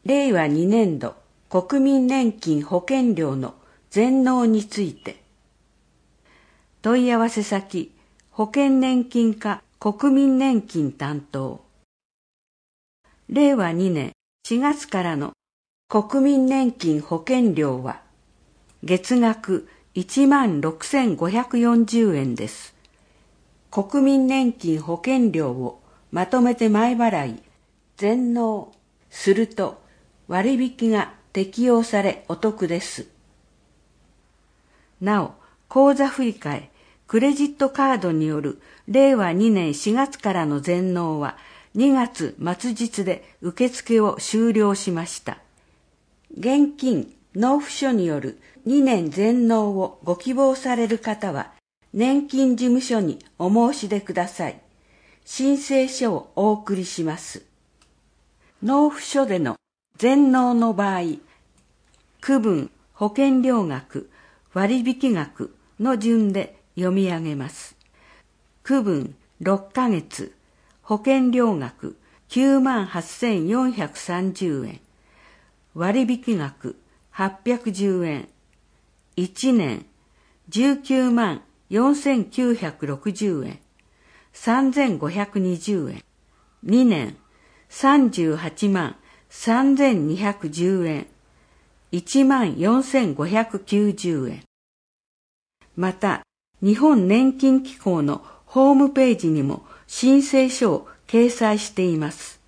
令和2年度国民年金保険料の全納について。問い合わせ先、保険年金課国民年金担当。令和2年4月からの国民年金保険料は、月額16,540円です。国民年金保険料をまとめて前払い、全納すると割引が適用されお得です。なお、口座振替、クレジットカードによる令和2年4月からの全納は2月末日で受付を終了しました。現金納付書による2年全納をご希望される方は、年金事務所にお申し出ください。申請書をお送りします。納付書での全納の場合、区分、保険料額、割引額の順で読み上げます。区分6ヶ月、保険料額98,430円、割引額810円、1年194,960円、3,520円、2年383,210円、14,590円。また、日本年金機構のホームページにも申請書を掲載しています。